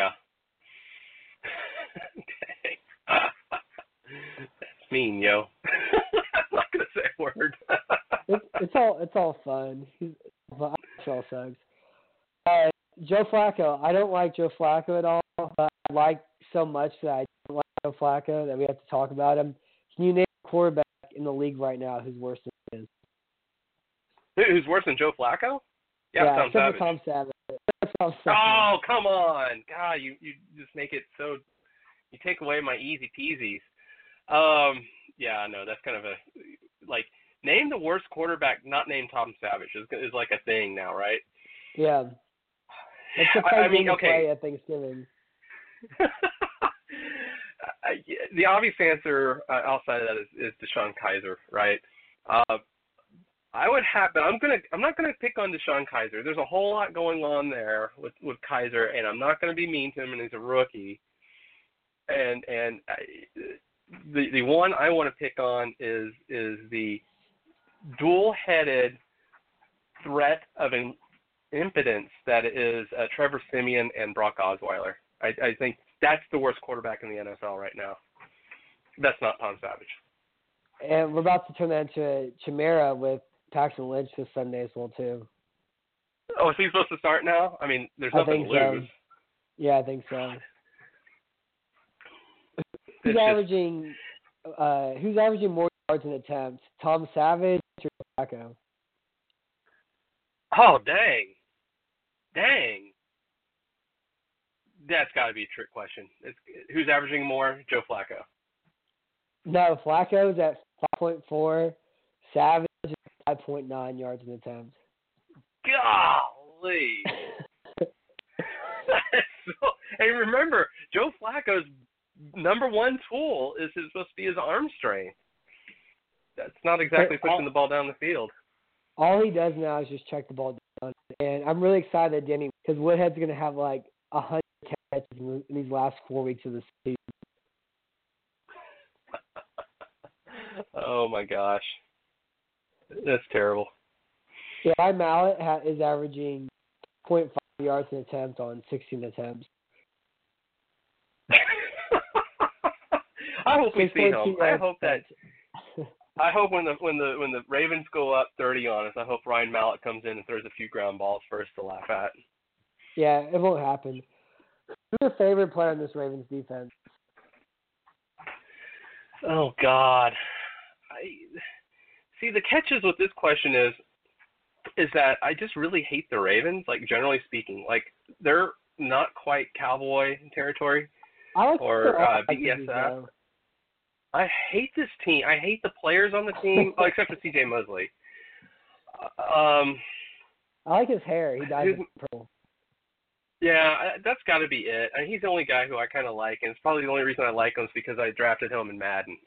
That's mean, yo. I'm not gonna say a word. It's all fun. Terrell Suggs. Joe Flacco. I don't like Joe Flacco at all, but I like so much that I don't like Joe Flacco that we have to talk about him. Can you name a quarterback in the league right now who's worse than his? Who's worse than Joe Flacco? Yeah, Tom Tom Savage. Oh, come on. God, you just make it so – you take away my easy peasies. Yeah, no, that's kind of name the worst quarterback not named Tom Savage is like a thing now, right? Yeah. It's the play at Thanksgiving. The obvious answer outside of that is DeShone Kizer, right? I would have, but I'm not gonna pick on DeShone Kizer. There's a whole lot going on there with Kizer, and I'm not gonna be mean to him. And he's a rookie. And the one I want to pick on is the dual-headed threat of an impotence that is Trevor Siemian and Brock Osweiler. I think that's the worst quarterback in the NFL right now. That's not Tom Savage. And we're about to turn that into a chimera with Paxton Lynch this Sunday as well, too. Oh, is he supposed to start now? I mean, there's nothing to lose. So. Yeah, I think so. Who's averaging more yards in attempts, Tom Savage or Flacco? Oh, dang. That's got to be a trick question. Who's averaging more? Joe Flacco. No, Flacco's at 5.4. Savage is 5.9 yards in attempts. Golly. And remember, Joe Flacco's number one tool is supposed to be his arm strength. That's not exactly pushing the ball down the field. All he does now is just check the ball down. And I'm really excited that Denny, because Woodhead's going to have like 100 catches in these last 4 weeks of the season. Oh, my gosh. That's terrible. Yeah, Ryan Mallett is averaging 0.5 yards an attempt on 16 attempts. I hope we see him. I hope when the Ravens go up 30 on us, I hope Ryan Mallett comes in and throws a few ground balls for us to laugh at. Yeah, it won't happen. Who's your favorite player in this Ravens defense? Oh, God. See, the catches with this question is that I just really hate the Ravens, like, generally speaking. Like, they're not quite Cowboy territory or BSF. I hate this team. I hate the players on the team, except for C.J. Mosley. I like his hair. He dyes it purple. Yeah, that's got to be it. I mean, he's the only guy who I kind of like, and it's probably the only reason I like him is because I drafted him in Madden.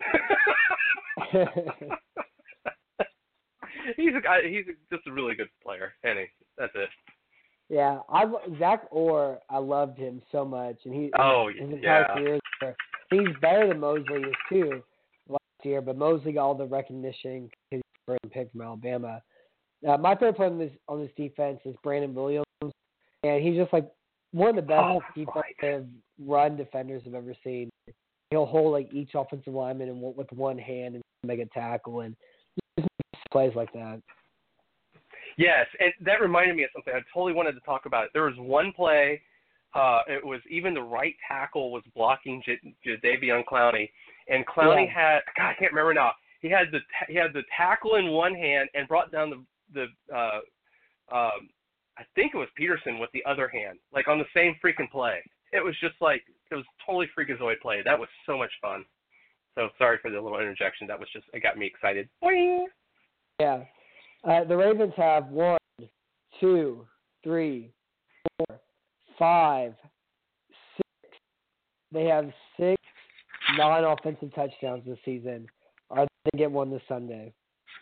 He's just a really good player, and that's it. Yeah, Zach Orr, I loved him so much, and his entire career, he's better than Mosley is too last year, but Mosley got all the recognition because he's the first pick from Alabama. My favorite player on this defense is Brandon Williams, and he's just like one of the best defensive run defenders I've ever seen. He'll hold like each offensive lineman with one hand and make a tackle, and he just makes plays like that. Yes, and that reminded me of something. I totally wanted to talk about it. There was one play. It was even the right tackle was blocking Jadeveon Clowney, and Clowney had I can't remember now. He had the tackle in one hand and brought down the I think it was Peterson with the other hand, like on the same freaking play. It was just like, it was totally freakazoid play. That was so much fun. So sorry for the little interjection. That was just, it got me excited. Boing! Yeah. The Ravens have 1, 2, 3, 4, 5, 6. They have 6 non-offensive touchdowns this season. Are they get one this Sunday?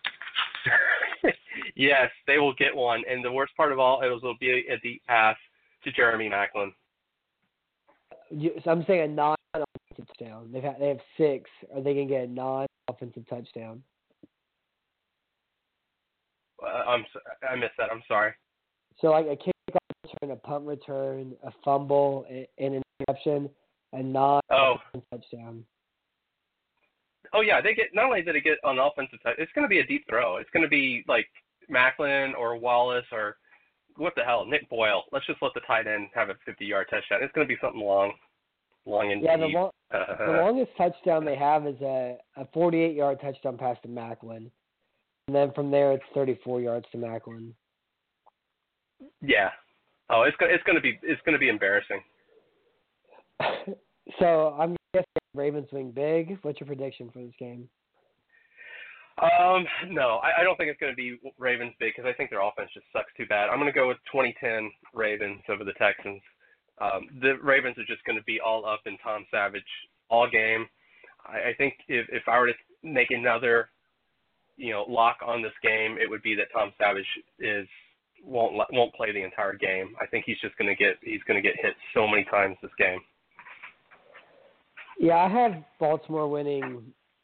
Yes, they will get one. And the worst part of all, it will be a deep pass to Jeremy Maclin. So I'm saying a non-offensive touchdown. They have 6. Are they going to get a non-offensive touchdown? I missed that. I'm sorry. So like a kickoff return, a punt return, a fumble, and an interception, a non-offensive touchdown. Oh yeah, they get, not only did it get on offensive side, it's going to be a deep throw. It's going to be like Maclin or Wallace or what the hell, Nick Boyle. Let's just let the tight end have a 50-yard touchdown. It's going to be something long and yeah, deep. The longest touchdown they have is a 48-yard touchdown pass to Maclin, and then from there it's 34 yards to Maclin. Yeah. Oh, it's going to be embarrassing. So I'm guessing Ravens win big. What's your prediction for this game? No, I don't think it's going to be Ravens big because I think their offense just sucks too bad. I'm going to go with 2010 Ravens over the Texans. The Ravens are just going to be all up in Tom Savage all game. I think if I were to make another, lock on this game, it would be that Tom Savage won't play the entire game. I think he's going to get hit so many times this game. Yeah, I have Baltimore winning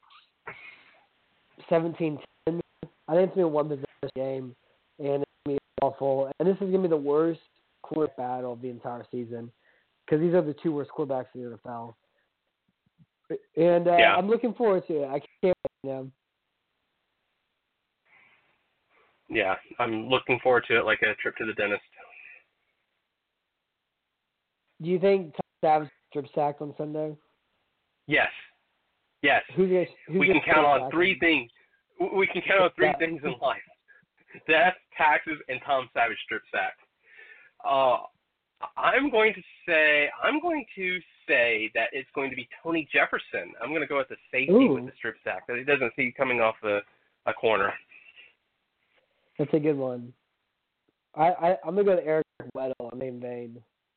17-10. I think it's going to be a one-possession game, and it's going to be awful. And this is going to be the worst quarterback battle of the entire season because these are the 2 worst quarterbacks in the NFL. And I'm looking forward to it. I can't wait now. Yeah, I'm looking forward to it like a trip to the dentist. Do you think Tom Savage strip sacked on Sunday? Yes. Who's we can count on 3 things. We can count on 3 things in life: death, taxes, and Tom Savage strip sack. I'm going to say that it's going to be Tony Jefferson. I'm going to go with the safety with the strip sack. That he doesn't see coming off a corner. That's a good one. I'm going to go to Eric Weddle. I'm in vain.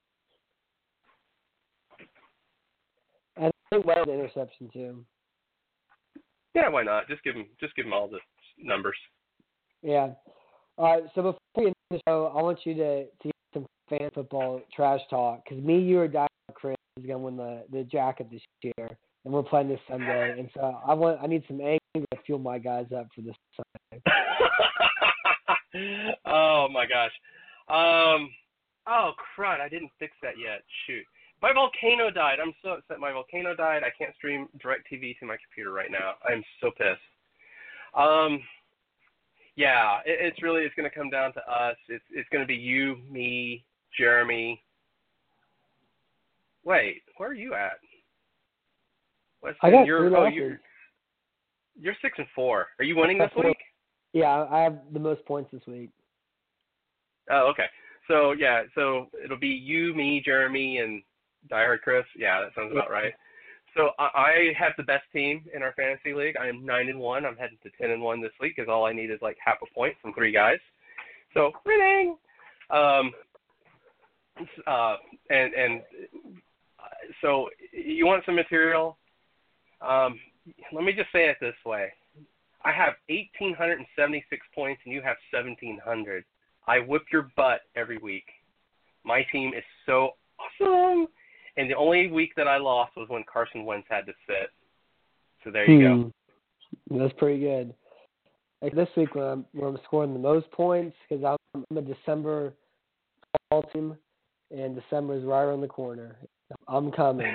And I think Weddle's an interception too. Yeah, why not? Just give him all the numbers. Yeah. All right. So before we end the show, I want you to get some fan football trash talk because me, you, or Chris is going to win the jacket this year, and we're playing this Sunday. And so I need some anger to fuel my guys up for this Sunday. Oh my gosh. Oh crud! I didn't fix that yet. Shoot. My volcano died. I'm so upset. My volcano died. I can't stream DirecTV to my computer right now. I'm so pissed. Yeah, it's going to come down to us. It's going to be you, me, Jeremy. Wait, where are you at? Weston, I got 3 you're losses. You're 6-4. Are you winning this week? Yeah, I have the most points this week. Oh, okay. So it'll be you, me, Jeremy, and Diehard Chris. Yeah, that sounds about right. So I have the best team in our fantasy league. I am 9-1. I'm heading to 10-1 this week because all I need is like half a point from 3 guys. So winning. So you want some material? Let me just say it this way. I have 1,876 points and you have 1,700. I whip your butt every week. My team is so awesome. And the only week that I lost was when Carson Wentz had to sit. So there you go. That's pretty good. Like this week when I'm scoring the most points because I'm a December fall team, and December is right around the corner. I'm coming.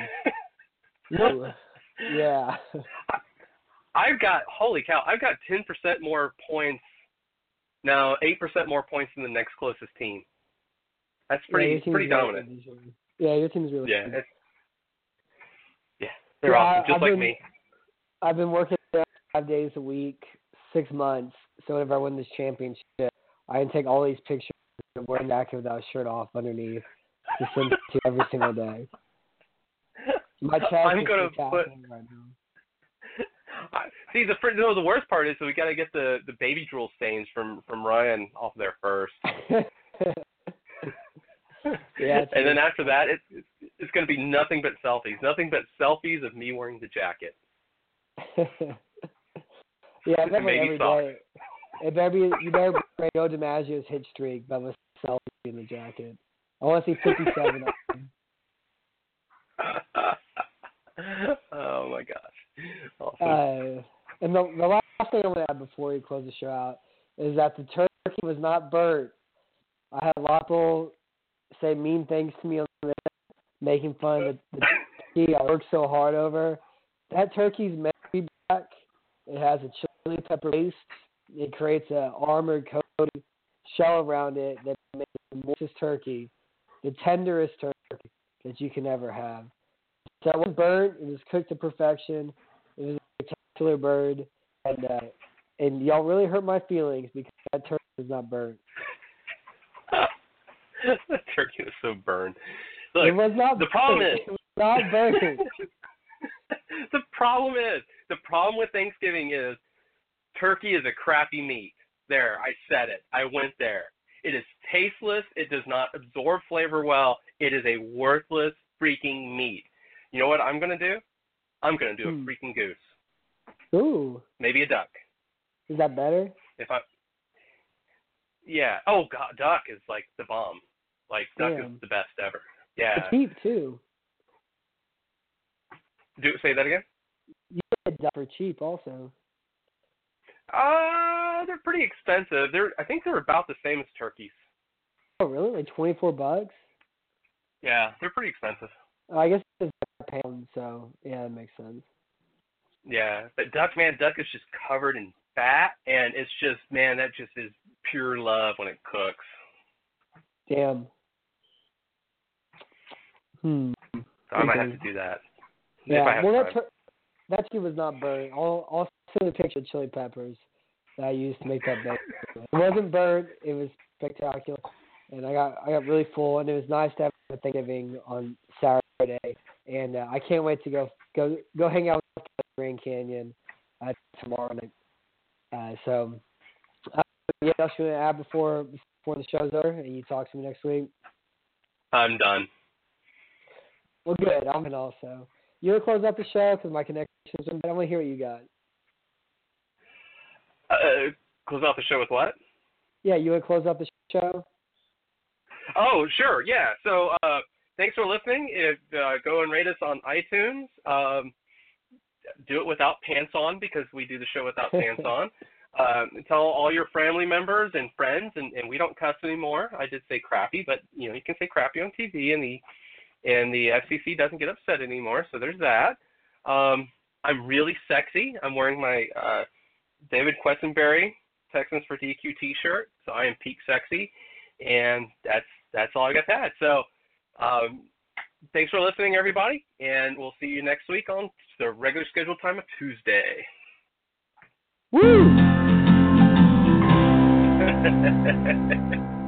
Yeah. I've got 10% more points. No, 8% more points than the next closest team. That's pretty dominant. Yeah, your team's really good. They're awesome, just like me. I've been working 5 days a week, 6 months. So whenever I win this championship, I can take all these pictures wearing a jacket without a shirt off underneath. Just listen to every single day. My chest is tapping right now. See, the worst part is that we got to get the baby drool stains from Ryan off there first. Yeah, and then after that, it's going to be nothing but selfies. Nothing but selfies of me wearing the jacket. Yeah, definitely Maybe every day. You better break Joe DiMaggio's hit streak by a selfie in the jacket. I want to see 57 of them. Oh my gosh. Awesome. And the last thing I want to add before we close the show out is that the turkey was not burnt. I had a lot of people say mean things to me on the internet, making fun of the turkey I worked so hard over. That turkey's meant to be black. It has a chili pepper paste. It creates an armored coated shell around it that makes it the moistest turkey, the tenderest turkey that you can ever have. So it was burnt. It was cooked to perfection. It was a spectacular bird, and y'all really hurt my feelings because that turkey was not burnt. The turkey was so burned. Look, it was not. The problem is it was not burnt. The problem with Thanksgiving is turkey is a crappy meat. There, I said it. I went there. It is tasteless. It does not absorb flavor well. It is a worthless freaking meat. You know what I'm going to do? I'm going to do a freaking goose. Ooh. Maybe a duck. Is that better? Yeah. Oh, God, duck is like the bomb. Like, duck is the best ever. Yeah. It's cheap, too. Say that again? You get duck for cheap, also. They're pretty expensive. I think they're about the same as turkeys. Oh, really? Like $24? Yeah, they're pretty expensive. I guess it's a pound, so yeah, that makes sense. Yeah, but duck is just covered in fat, and it's just, man, that just is pure love when it cooks. Damn. So I might have to do that. Yeah, well, that turkey was not burnt. I'll send a picture of chili peppers that I used to make that bacon. It wasn't burnt. It was spectacular, and I got really full, and it was nice to have a Thanksgiving on Saturday, and I can't wait to go hang out with Grand Canyon tomorrow night. So, yeah, else you want to add before the show's over, and you talk to me next week? I'm done. Well, good. I'm in also. You want to close out the show because my connection's been bad? I want to hear what you got. Close out the show with what? Yeah, you want to close out the show? Oh, sure. Yeah. So, thanks for listening. Go and rate us on iTunes. Do it without pants on because we do the show without pants on. Tell all your family members and friends, and we don't cuss anymore. I did say crappy, but you can say crappy on TV, and the FCC doesn't get upset anymore. So there's that. I'm really sexy. I'm wearing my David Questenberry Texans for DQ T-shirt, so I am peak sexy, and that's all I got to add. So thanks for listening, everybody, and we'll see you next week on the regular scheduled time of Tuesday. Woo!